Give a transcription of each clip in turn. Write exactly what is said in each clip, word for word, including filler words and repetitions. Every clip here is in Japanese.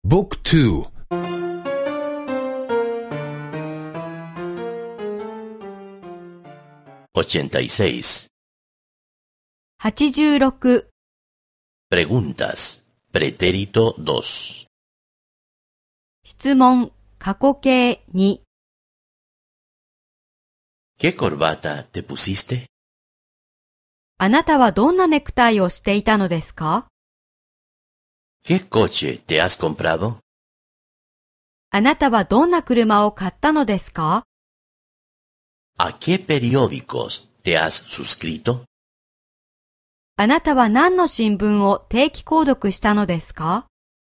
บุ๊กทู ochenta y seis. はちじゅうろく. Preguntas. Pretérito dos. 質問、過去形に. ¿Qué corbata te pusiste? あなたはどんなネクタイをしていたのですか? ¿Qué coche te has comprado? あなたはどんな車を買ったのですか? ¿A qué periódicos te has suscrito? あなたは何の新聞を定期購読したのですか?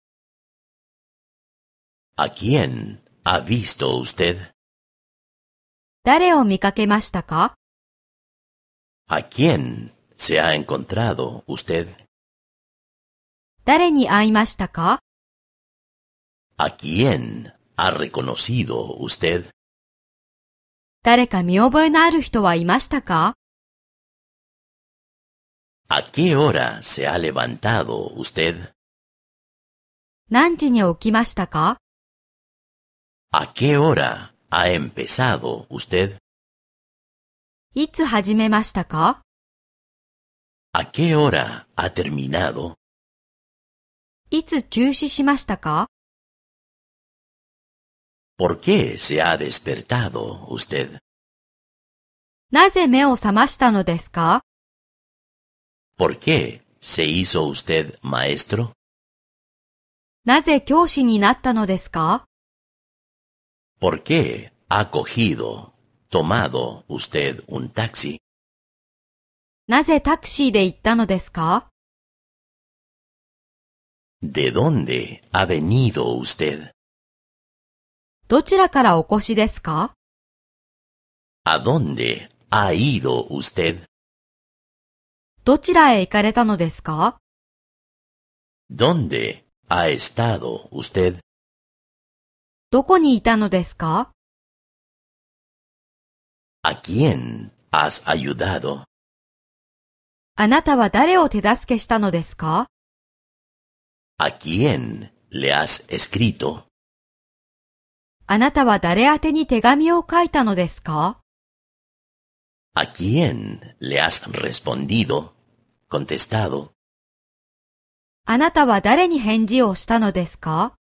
¿A quién ha visto usted? 誰を見かけましたか? ¿A quién se ha encontrado usted? 誰に会いましたか? ¿A quién ha reconocido usted? 誰か見覚えのある人はいましたか? ¿A qué hora se ha levantado usted? 何時に起きましたか? ¿A qué hora ha empezado usted? いつ始めましたか? ¿A qué hora ha terminado? いつ中止しましたか? ¿Por qué se ha despertado usted? なぜ目を覚ましたのですか? ¿Por qué se hizo usted maestro? なぜ教師になったのですか? ¿Por qué ha cogido, tomado usted un taxi? なぜタクシーで行ったのですか? ¿De dónde ha venido usted? どちらからお越しですか? ¿A dónde ha ido usted? どちらへ行かれたのですか? ¿Dónde ha estado usted? どこにいたのですか? ¿A quién has ayudado? あなたは誰を手助けしたのですか? ¿A quién le has escrito? あなたは誰宛てに手紙を書いたのですか? ¿A quién le has respondido? Contestado. あなたは誰に返事をしたのですか?